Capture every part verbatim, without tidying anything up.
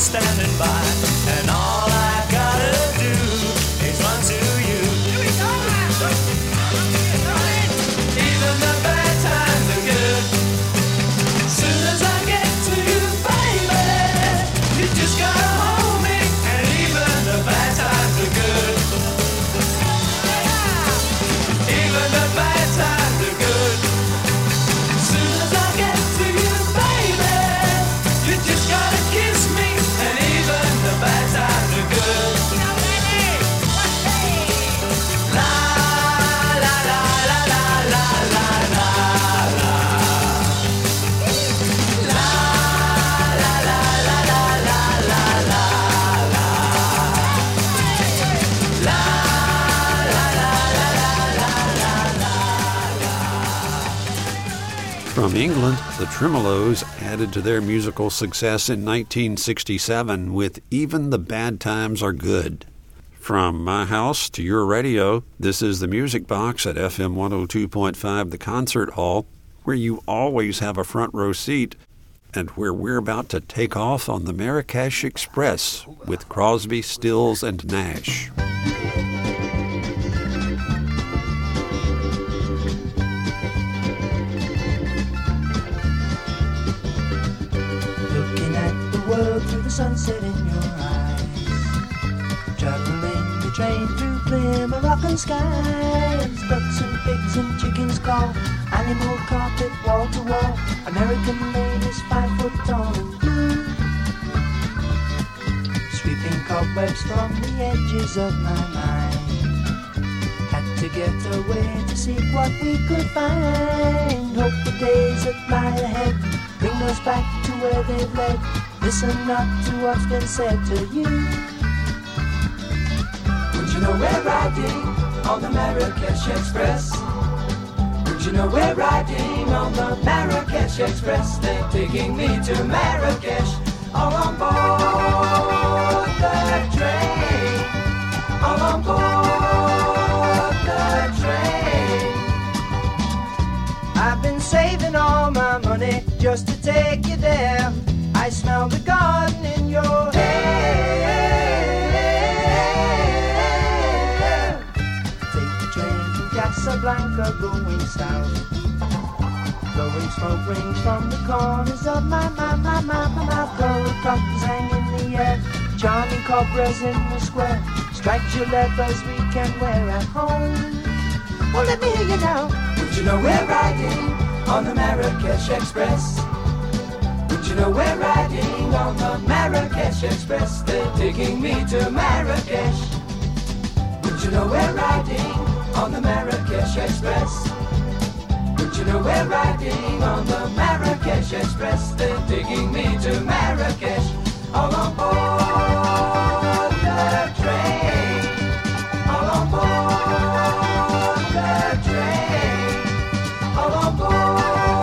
standing by, and all I gotta do is run to you. Even the bad times are good. Soon as I get to you, baby, you just gotta hold me, and even the bad times are good. Even the bad times are good. Soon as I get to you, baby, you just gotta kiss me, and even the bad times are good. La la la la la la la la la. La la la la la la la la la. La la la la la la la. From England, the Tremeloes added to their musical success in nineteen sixty-seven with Even the Bad Times Are Good. From my house to your radio, this is the Music Box at F M one oh two point five, the Concert Hall, where you always have a front row seat, and where we're about to take off on the Marrakesh Express with Crosby, Stills, and Nash. Looking at the world through the sunset in your eyes, traveling the train through clear Moroccan skies. Ducks and pigs and chickens call, animal carpet wall to wall, American ladies five foot tall and blue, sweeping cobwebs from the edges of my mind. Had to get away to seek what we could find. Hope the days that lie ahead bring us back to where they've led. Listen not to what's been said to you. Would you know we're riding on the Marrakesh Express? Would you know we're riding on the Marrakesh Express? They're taking me to Marrakesh, all on board the train, all on board the train. I've been saving all my money just to take you there. I smell the garden in your hair. Take the train from Casablanca going south. Blowing smoke rings from the corners of my, my, my, my, my mouth. Gold buttons hang in the air, charming cobras in the square. Striped leathers we can wear at home. Well, let me hear you now. Would you know we're riding on the Marrakesh Express? Would you know we're riding on the Marrakesh Express? They're taking me to Marrakesh. Would you know we're riding on the Marrakesh Express? Would you know we're riding on the Marrakesh Express? They're taking me to Marrakesh, all on board the train, all on board the train, all on board.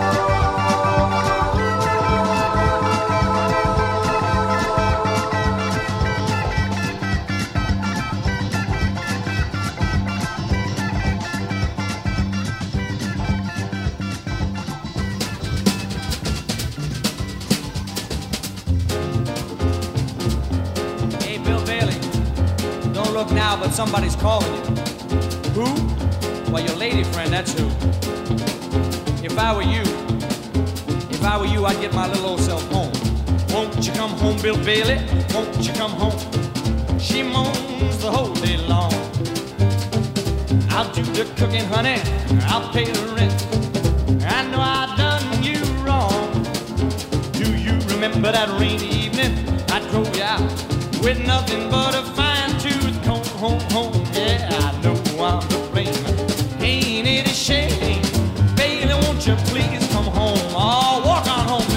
Look now, but somebody's calling you. Who? Well, your lady friend, that's who. If I were you, if I were you, I'd get my little old self home. Won't you come home, Bill Bailey? Won't you come home? She moans the whole day long. I'll do the cooking, honey. I'll pay the rent. I know I done you wrong. Do you remember that rainy evening? I drove you out with nothing but a fine tooth comb. Home, home, yeah, I know I'm to blame. Ain't it a shame? Baby, won't you please come home? Oh, walk on home,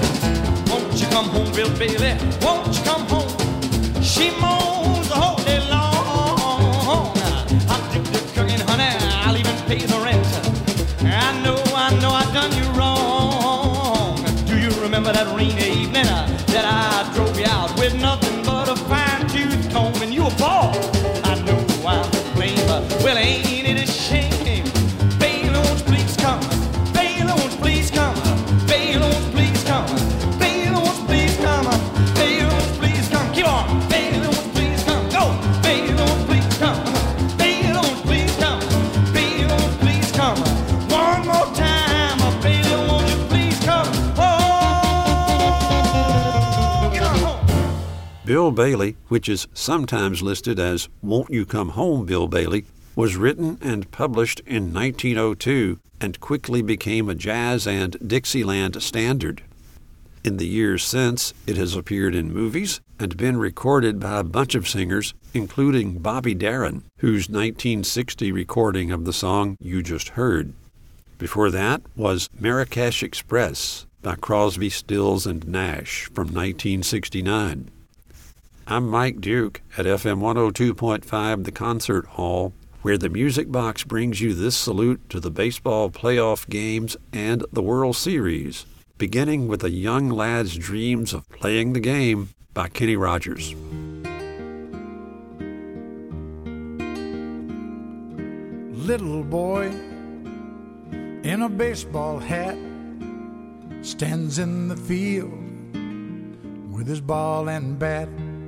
Bill Bailey, won't you come home? She moans the whole day long. evening uh, that I drove you out with nothing but a fine-tooth comb and you a ball. I know I'm to blame, but well, ain't it a shame? Bailones, please come. Bailones, please come. Bailones, please come. Bailones, please come. Bailones, please come. Keep on. Bailones, please come. Go. Bailones, please come. Bailones, please come. Bailones, please come. One more time. Bailones, won't you please come? Oh, get on home. Bill Bailey, which is sometimes listed as Won't You Come Home, Bill Bailey, was written and published in nineteen oh two and quickly became a jazz and Dixieland standard. In the years since, it has appeared in movies and been recorded by a bunch of singers, including Bobby Darin, whose nineteen sixty recording of the song you just heard. Before that was Marrakesh Express by Crosby, Stills and Nash from nineteen sixty-nine. I'm Mike Duke at F M one oh two point five The Concert Hall, where the Music Box brings you this salute to the baseball playoff games and the World Series, beginning with a young lad's dreams of playing the game by Kenny Rogers. Little boy in a baseball hat stands in the field with his ball and bat.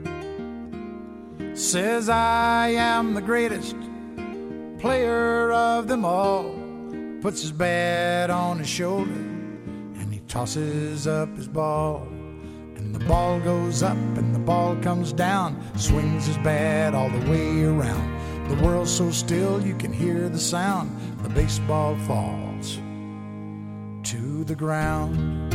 Says, I am the greatest player of them all. Puts his bat on his shoulder and he tosses up his ball. And the ball goes up and the ball comes down. Swings his bat all the way around. The world's so still you can hear the sound. The baseball falls to the ground.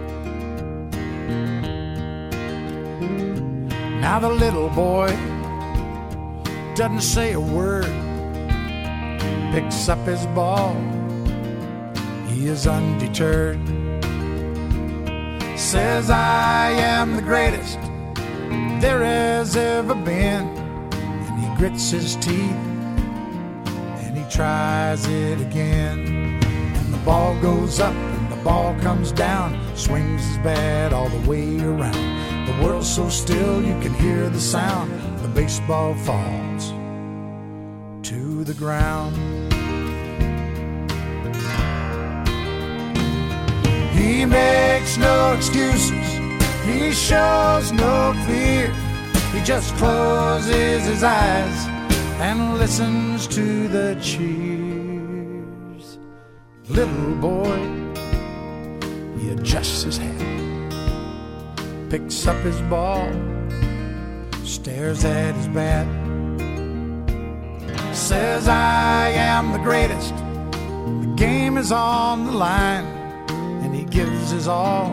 Now the little boy doesn't say a word, picks up his ball, he is undeterred. Says, I am the greatest there has ever been. And he grits his teeth and he tries it again. And the ball goes up and the ball comes down. Swings his bat all the way around. The world's so still you can hear the sound. The baseball falls to the ground. He makes no excuses, he shows no fear. He just closes his eyes and listens to the cheers. Little boy, he adjusts his hat, picks up his ball, stares at his bat. Says, I am the greatest, the game is on the line. And he gives his all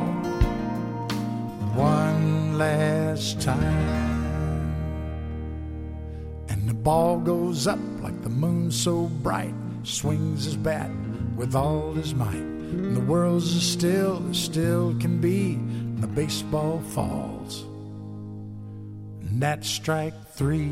one last time. And the ball goes up like the moon so bright. Swings his bat with all his might. And the world's as still as still can be. And the baseball falls. And that's strike three.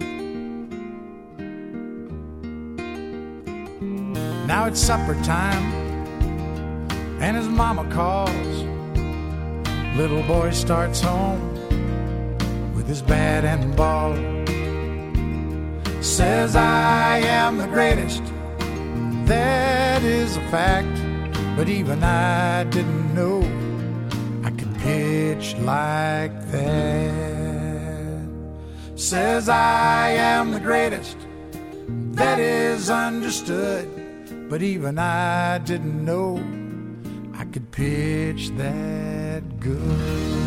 Now it's supper time, and his mama calls. Little boy starts home with his bat and ball. Says, I am the greatest, that is a fact. But even I didn't know I could pitch like that. Says, I am the greatest, that is understood. But even I didn't know I could pitch that good.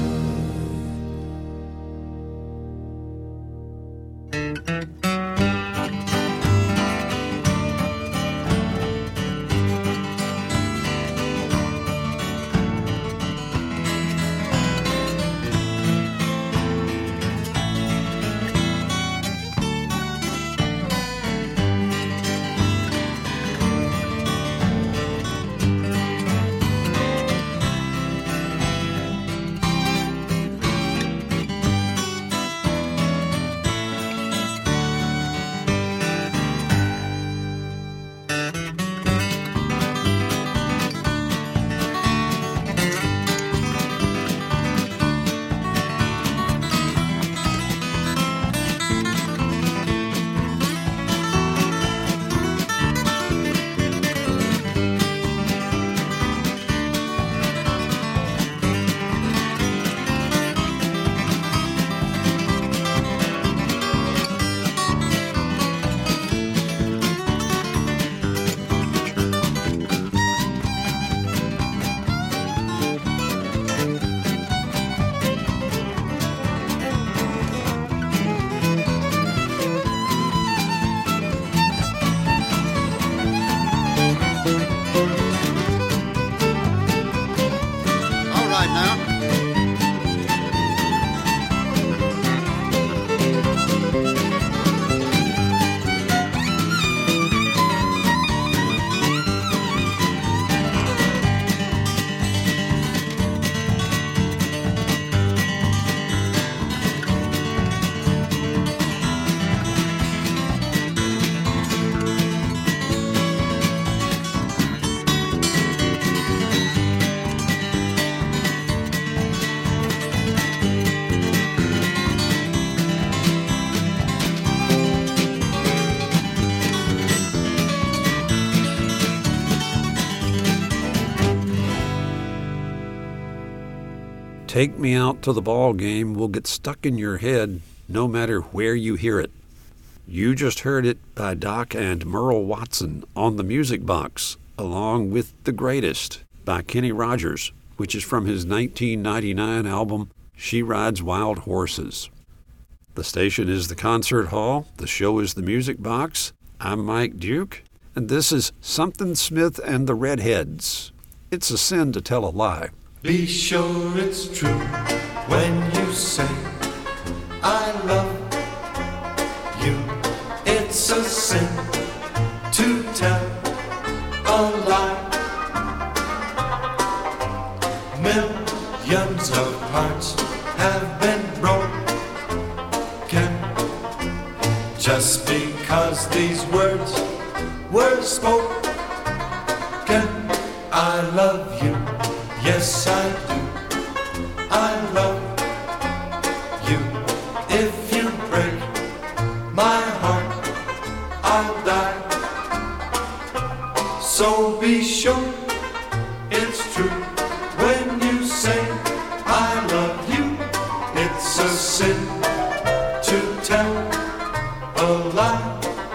Take Me Out to the Ball Game will get stuck in your head no matter where you hear it. You just heard it by Doc and Merle Watson on the Music Box, along with The Greatest by Kenny Rogers, which is from his nineteen ninety-nine album, She Rides Wild Horses. The station is the Concert Hall. The show is the Music Box. I'm Mike Duke, and this is Something Smith and the Redheads. It's a sin to tell a lie. Be sure it's true when you say I love you. It's a sin to tell a lie. Millions of hearts have been broken just because these words were spoken. I love you. Yes, I do. I love you. If you break my heart, I'll die. So be sure it's true when you say I love you. It's a sin to tell a lie.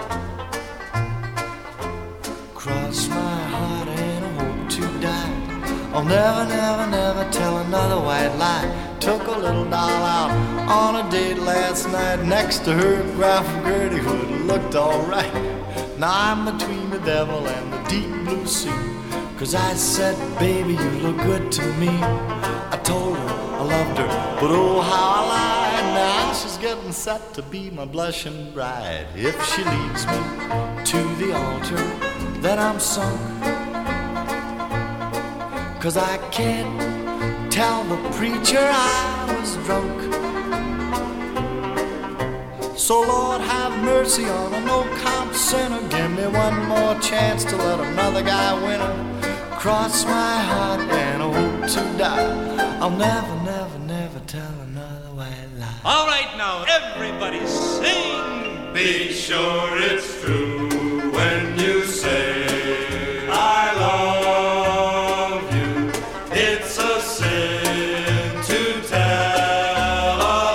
Cross my heart and I hope to die. I'll never, never, never tell another white lie. Took a little doll out on a date last night. Next to her, Ralph and Gertie Hood looked alright. Now I'm between the devil and the deep blue sea. Cause I said, baby, you look good to me. I told her I loved her, but oh how I lied. Now she's getting set to be my blushing bride. If she leads me to the altar, then I'm sunk. Cause I can't tell the preacher I was drunk. So Lord have mercy on a no-comp sinner. Give me one more chance to let another guy win her. Cross my heart and I hope to die. I'll never, never, never tell another white lie. All right now, everybody sing. Be sure it's true when you say I love you. It's a sin to tell a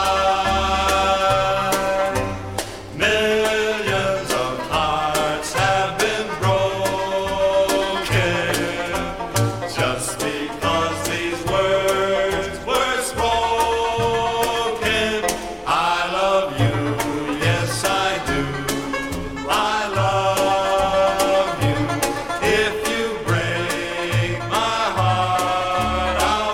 lie. Millions of hearts have been broken just because these words were spoken. I love you, yes I do. I love you. If you break my heart, I'll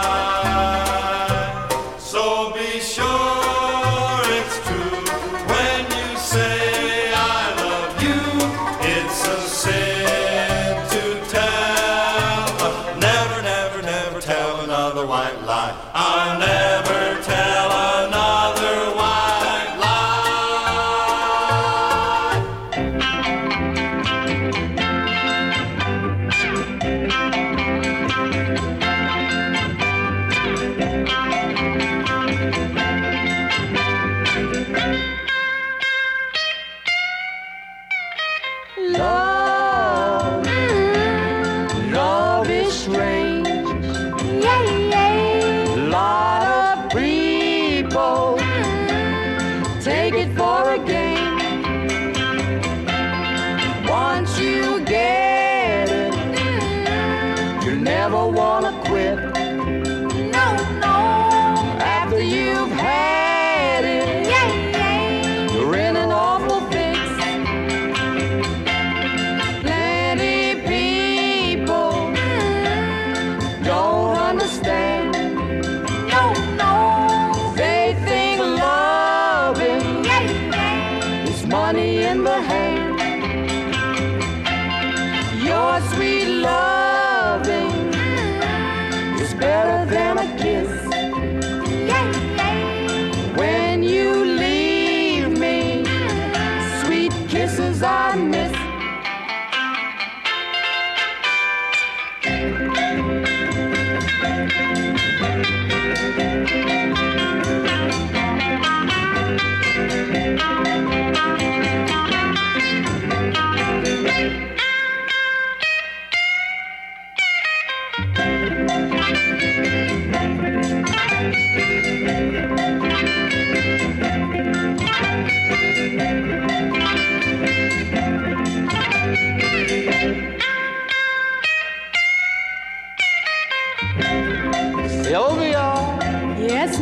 die. So be sure it's true when you say I love you. It's a sin to tell. Never, never, never tell another white lie. I'll never tell another white lie. Love, love is strange. Yeah, yeah. Lot of people take it for a game. Once you get it, you never wanna quit. No, no. After you've had it, yeah, yeah. You're in an awful fix. Plenty people don't understand. No, no. They think loving is money in the hand. Your sweet loving is better than a kiss. When you leave me, sweet kisses I miss.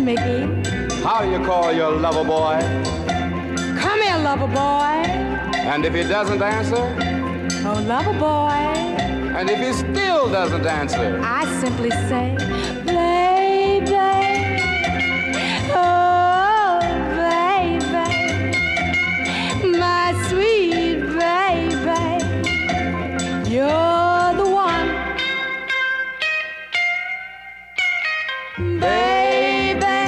Mickey. How do you call your lover boy? Come here, lover boy. And if he doesn't answer? Oh, lover boy. And if he still doesn't answer? I simply say, baby. Oh, baby. My sweet baby. You're the one. Baby.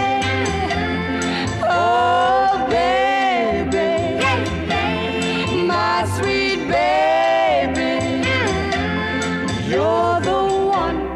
Oh, baby. My sweet baby. You're the one.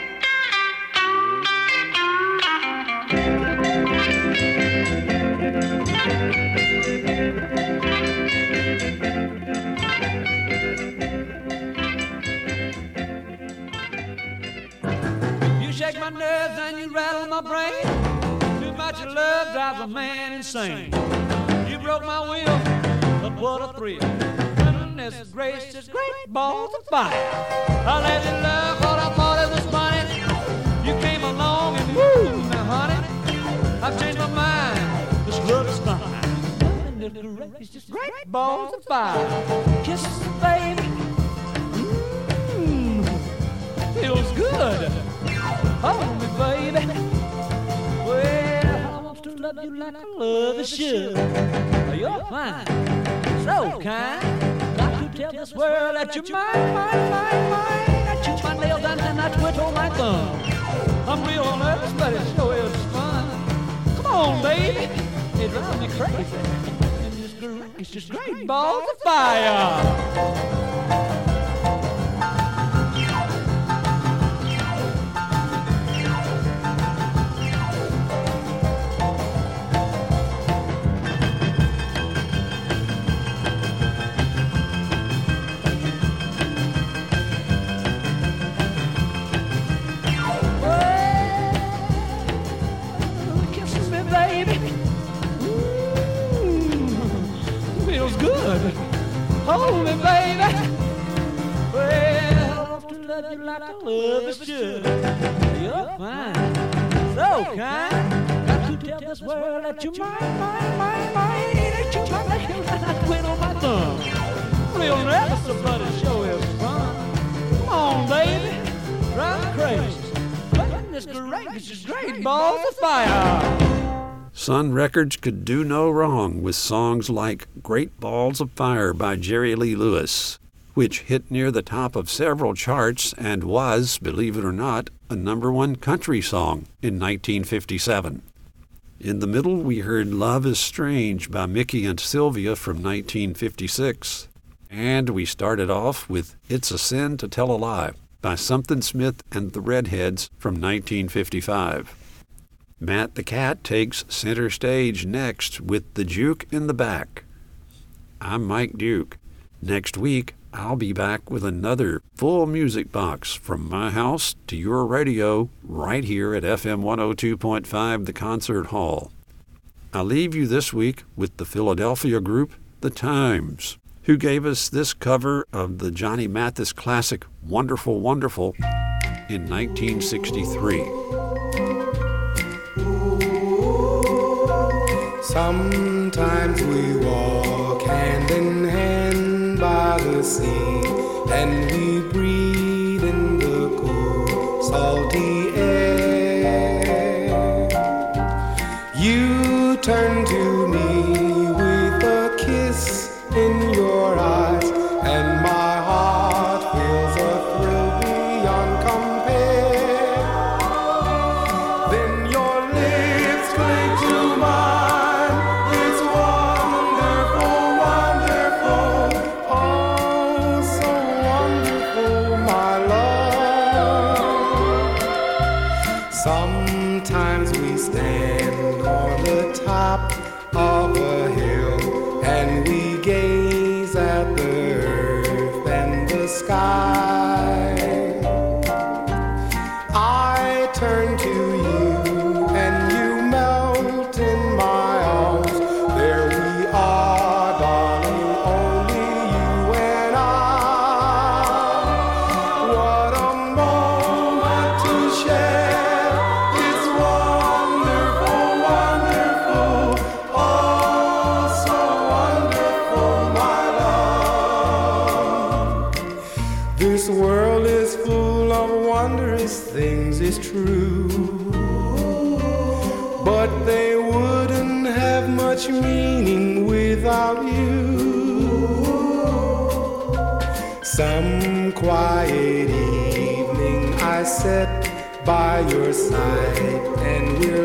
You shake my nerves and you rattle my brain. Too much of love drives a man insane. You broke my will, but what a thrill. Goodness gracious, great balls of fire. I let you love what I thought it was funny. You came along and woo, now honey, I've changed my mind. This love is fine. Goodness gracious, great balls of fire. Kisses, baby. Mmm, feels good. Hold me, baby. Well, I want to love you like I love a should. You're fine, so kind. Got to tell this world that you're mine, mine, mine, mine. I chew my nails down and I twiddle my thumb. I'm real nervous, but it sure is fun. Come on, baby. It drives me crazy. And it's great, it's just great balls of fire. Hold me, baby. Well, I want to love you like I love a should. You're fine, so kind. Got to tell this world that you're mine, mine, mine, mine. That you're my nails and I twiddle my thumb. Real nervous, but it sure is fun. Come on, baby, drive me crazy. Goodness gracious, it's great balls of fire. Sun Records could do no wrong with songs like Great Balls of Fire by Jerry Lee Lewis, which hit near the top of several charts and was, believe it or not, a number one country song in nineteen fifty-seven. In the middle, we heard Love is Strange by Mickey and Sylvia from nineteen fifty-six, and we started off with It's a Sin to Tell a Lie by Something Smith and the Redheads from nineteen fifty-five. Matt the Cat takes center stage next with The Juke in the Back. I'm Mike Duke. Next week, I'll be back with another full music box from my house to your radio right here at F M one oh two point five The Concert Hall. I'll leave you this week with the Philadelphia group The Times, who gave us this cover of the Johnny Mathis classic Wonderful, Wonderful in nineteen sixty-three. Sometimes we walk hand in hand by the sea, and we breathe in the cool, salty air. You turn to me with a kiss in your eyes, and my heart feels a thrill beyond compare. Then your lips cling to mine. Sometimes we stand on the top of a hill and we gaze at the earth and the sky. I turn to you and you melt in my arms. There we are, darling, only you and I. What a moment to share. It's wonderful, but they wouldn't have much meaning without you. Some quiet evening I sat by your side and we're